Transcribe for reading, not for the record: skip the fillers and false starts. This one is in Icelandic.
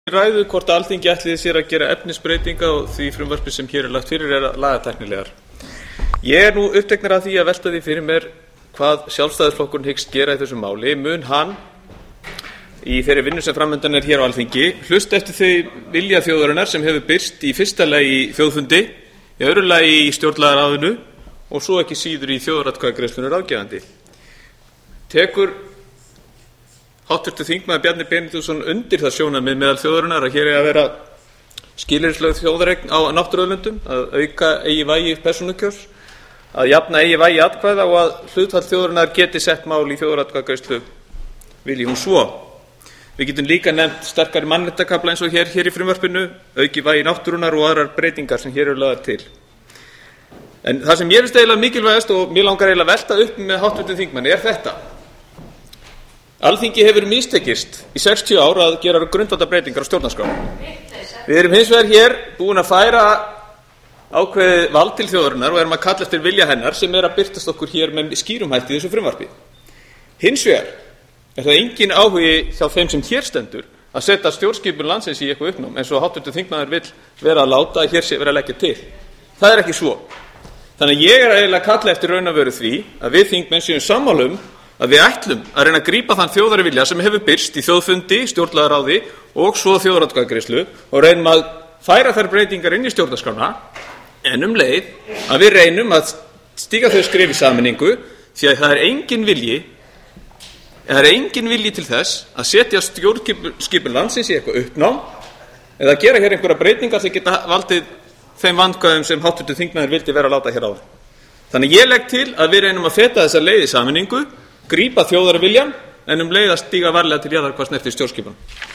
ræðu hvort Alþingi ætli sér að gera efnisbreytinga á því frumvarpi sem hér lagt fyrir lagatæknilegar. Ég nú uppteknur af því að velta því fyrir mér hvað Sjálfstæðisflokkurinn hyggst gera í þessu máli. Mun hann í þeirri vinnu sem framundan hér á Alþingi hlusta eftir þau vilja þjóðarinnar sem hefur birst í fyrsta lagi í þjóðfundi, í öðru lagi í stjórnlagaráðinu og svo ekki síður í þjóðaratkvæðagreiðslunni ráðgefandi. Tekur háttvirtur þingmaður Bjarni Benediktsson undir það sjónarmið meðal þjóðarinnar að hér eigi að vera skilyrðislaus þjóðareign á náttúruauðlindum, að auka eigi vægi persónukjörs, að jafna eigi vægi atkvæða og að hlutfall þjóðarinnar geti sett mál í þjóðaratkvæðagreiðslu vilji hún svo. Við getum líka nefnt sterkari mannréttindakafla eins og hér í frumvarpinu, auki vægi náttúrunnar og aðrar breytingar sem hér eru lagðar til. En það sem mér finnst eiginlega mikilvægast og mér langar eiginlega að velta upp með háttvirtum þingmanni þetta. Alþingi hefur mistekist í 60 ár að gera grundvallarbreytingar á stjórnarskrá. Við erum hins vegar hér búin að færa ákveðið vald til þjóðarinnar og erum að kalla eftir vilja hennar sem að birtast okkur hér með skýrum hætti í þessu frumvarpi. Hins vegar það engin áhugi hjá þeim sem hér stendur að setja stjórnskipun landsins í eitthvað uppnám eins og háttvirtur þingmaður vill vera að láta að hér sé vera að leggja til. Það er ekki svo. Þannig að ég eiginlega að kalla eftir raun og veru því að við þingmenn séum sammála að við ætlum að reyna að grípa þann þjóðarvilja sem hefur birst í þjóðfundi, stjórnlagaráði og svo þjóðaratkvæðagreiðslu og reynum að færa þær breytingar inn í stjórnarskrána, en leið að við reynum að stíga þau skref í sameiningu því að það er engin vilji til þess að setja stjórnskipun landsins í eitthvað uppnám eða gera hér einhverja breytingar sem geta valdið þeim vandkvæðum sem háttvirtur þingmaður vildi vera að láta hér áðan. Þannig ég legg til að við reynum að feta þessa leið í sameiningu, grípa þjóðarviljan en leið að stíga varlega til jarðar hvað snertir stjórnskipan.